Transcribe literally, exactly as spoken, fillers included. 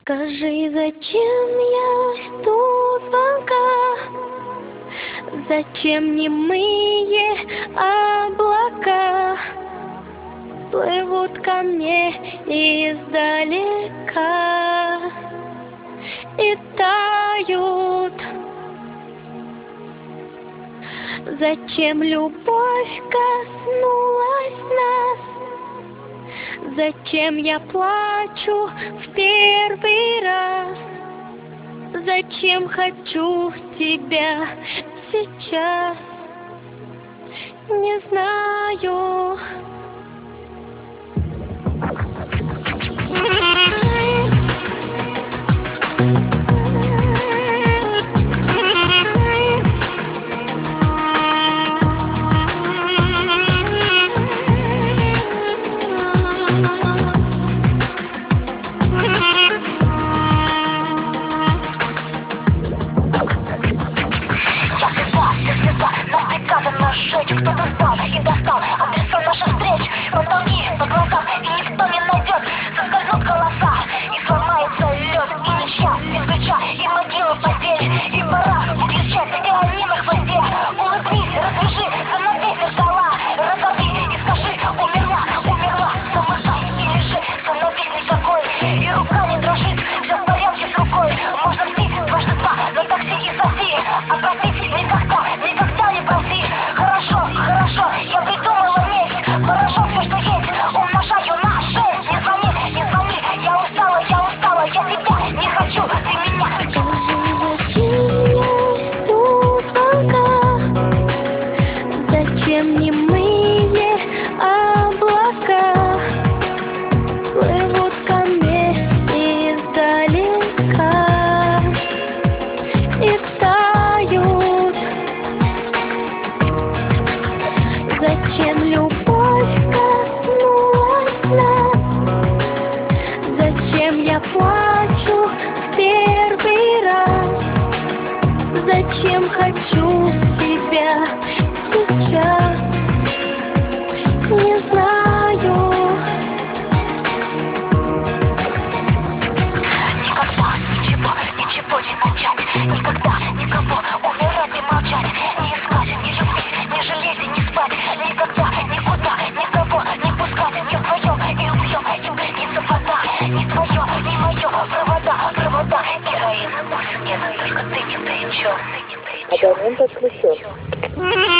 Скажи, зачем я жду звонка? Зачем немые облака плывут ко мне издалека и тают? Зачем любовь коснулась нас? Зачем я плачу в первый раз? Зачем хочу тебя сейчас? Не знаю. Кто-то знал и достал адреса наших встреч. Потолки по глазам, и никто не найдет. Соскользнут голоса, и сломается лед. И ничья без ключа, и могила поздесь. И пора выключать, и они на хвосте. Улыбнись, развяжи, занавесишь ждала. Разорви и скажи, умерла, умерла. Замыкай и лежи, становись никакой. И рука не дрожит, все в порядке с рукой. Можно пить дважды два на такси и соси. А простить никогда, никогда не проси. Хорошо, я придумала месть. Хорошо, все, что есть, умножаю на шесть. Не звони, не звони, я устала, я устала. Я тебя не хочу, ты меня. Скажи, зачем я жду звонка? Зачем немые облака плывут ко мне издалека и тают? Зачем любовь коснулась нас? Зачем я плачу в первый раз? Зачем хочу тебя сейчас? Не знаю. Никогда ничего, ничего не начать. Никогда никого умирать и молчать. Не искать ни любви, ни жалеть и не спать. Никогда, никуда, никого не пускать. Не вдвоем и убьем, им грянится вода. Ни твое, ни мое, провода, провода. Героин, нет, только ты не при чем. Абонент отключен.